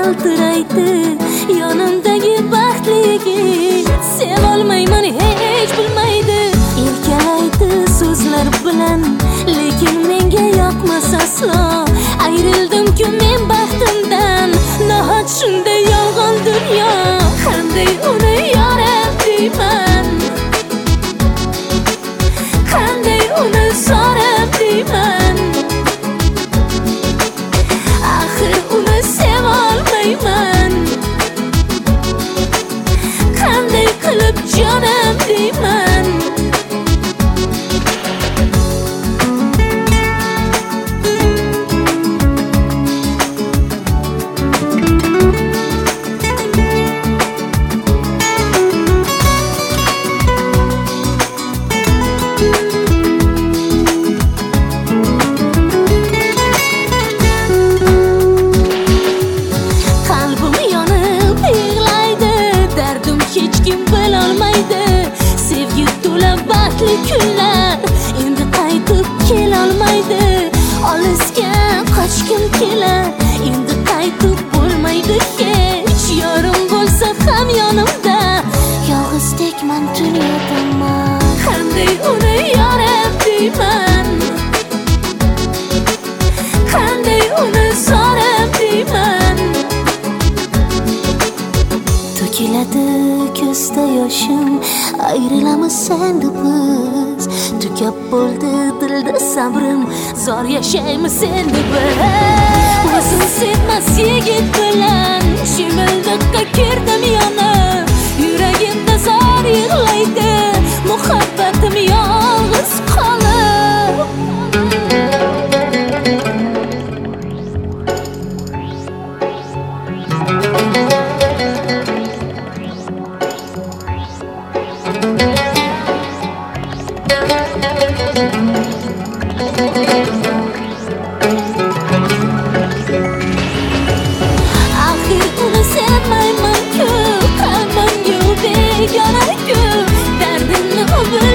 yaltiraydi yonimdagi baxtli yigit. Sevolmayman hech bilmaydi, erkalaydi so'zlar bilan, lekin menga yoqmas aslo. Ayrildim-ku men baxtimdan, nahot shunday yolg'on dunyo. Qanday uni yorib deyman, qanday uni sorib deyman. Axir uni sevolmayman, qanday qilib jonim deyman. Sevgi to'la baxtli kunlar endi qaytib kelolmaydi. Olisga qochgim kelar, endi qaytib bo'lmaydi hech. Yorim bo'lsa ham yonimda, yolg'izdekman dunyodaman. Qanday uni yorib deyman, qanday uni sorib deyman. To'kiladi ko'zda yoshim, ayrilamiz endi biz. Tugab bo'ldi dilda sabrim, zor yashaymiz endi biz. O'zim sevmas yigit bilan shimildiqqa kirdim yonib. Yuragimda zor yig'laydi, muhabbatim yolg'iz qolib. Axir uni sevmayman-ku, qalbimga begona-ku. Dardimni u